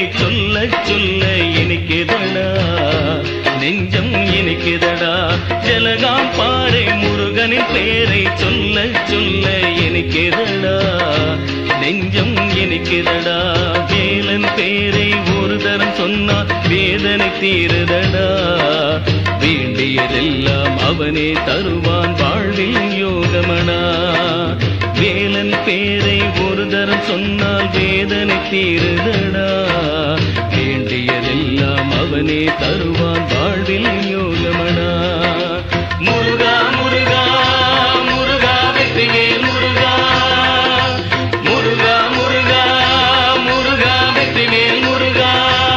சொல்ல சொல்ல இனிக்குதடா நெஞ்சம் இனிக்குதடா ஜலகாம் பாறை முருகனின் பேரை சொல்ல சொல்ல இனிக்குதடா நெஞ்சம் இனிக்குதடா வேலன் பேரை ஒரு தரம் சொன்னால் வேதனை தீருதடா வேண்டியதெல்லாம் அவனே தருவான் வாழ்வில் யோகமடா வேலன் பேரை ஒரு தரம் சொன்னால் வேதனை தீருதடா வேண்டியதெல்லாம் அவனே தருவான் வாழ்வில் யோகமடா முருகா முருகா முருகா வெற்றியே முருகா முருகா முருகா முருகா வெற்றியே முருகா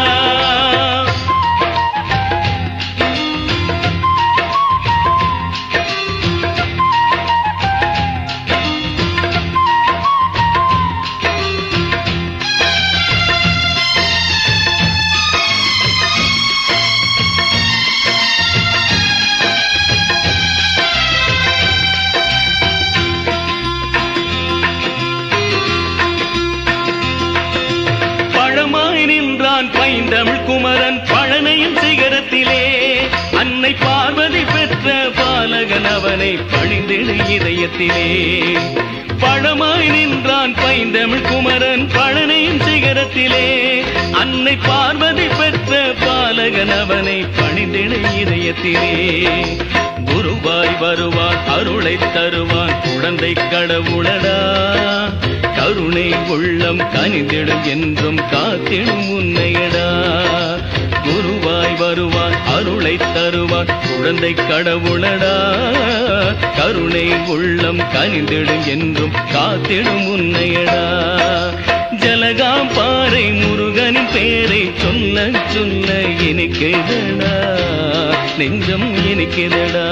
பைந்தமிழ் குமரன் பழனையின் சிகரத்திலே அன்னை பார்வதி பெற்ற பாலகன் அவனை பணிந்திடு இதயத்திலே பழமாய் நின்றான் பைந்தமிழ் குமரன் பழனையின் சிகரத்திலே அன்னை பார்வதி பெற்ற பாலகன் அவனை பணிந்திடு இதயத்திலே குருவாய் வருவான் அருளை தருவான் குழந்தை கடவுளடா கருணை உள்ளம் கனிந்திடும் என்றும் காத்திடும் உன்னையடா குருவாய் வருவான் அருளை தருவான் குழந்தை கடவுளடா கருணை உள்ளம் கனிந்திடும் என்றும் காத்திடும் உன்னையடா ஜலகாம் பாறை முருகனின் பேரை சொல்ல சொல்ல இனிக்குதடா நெஞ்சம் இனிக்குதடா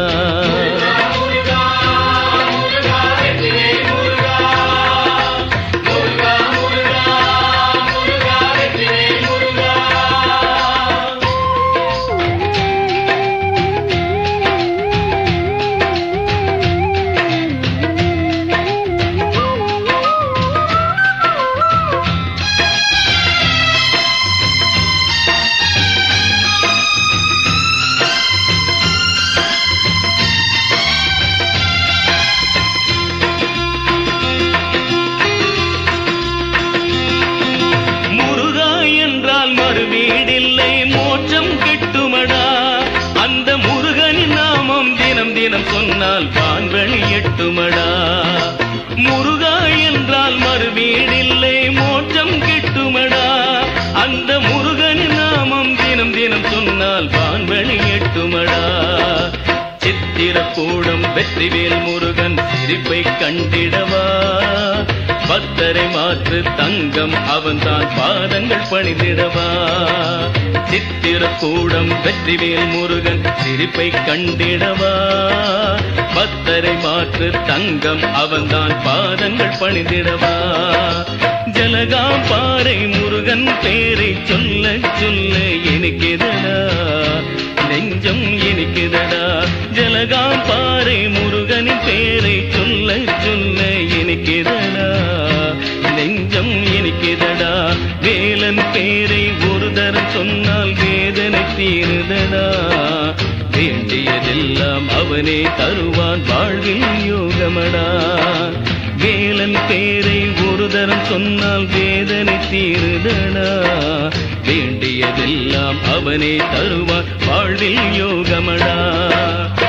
வீடில்லை மோட்சம் கெட்டுமடா அந்த முருகனின் நாமம் தினம் தினம் சொன்னால் வான்வழி எட்டுமடா முருகா என்றால் மறுவீடில்லை மோட்சம் கெட்டுமடா அந்த முருகனின் நாமம் தினம் தினம் சொன்னால் வான்வழி எட்டுமடா சித்திரக்கூடம் வெற்றிவேல் முருகன் சிரிப்பை கண்டிடவா பக்தரை மாற்று தங்கம் அவன்தான் பாதங்கள் பணிந்திடவா சித்திரக்கூடம் வெற்றிவேல் முருகன் சிரிப்பை கண்டிடவா பக்தரை மாற்று தங்கம் அவன்தான் பாதங்கள் பணிந்திடவா ஜலகாம் பாறை முருகன் பேரை சொல்ல சொல்ல இனிக்குதடா நெஞ்சம் இனிக்குதடா ஜலகாம் பாறை முருகனின் பேரை சொல்ல சொல்ல இனிக்குதடா நெஞ்சம் இனிக்குதடா வேலன் பேரை ஒரு தரம் சொன்னால் வேதனை தீருதடா வேண்டியதெல்லாம் அவனே தருவான் வாழ்வில் யோகமடா வேலன் பேரை ஒரு தரம் சொன்னால் வேதனை தீருதடா வேண்டியதெல்லாம் அவனே தருவான் வாழ்வில் யோகமடா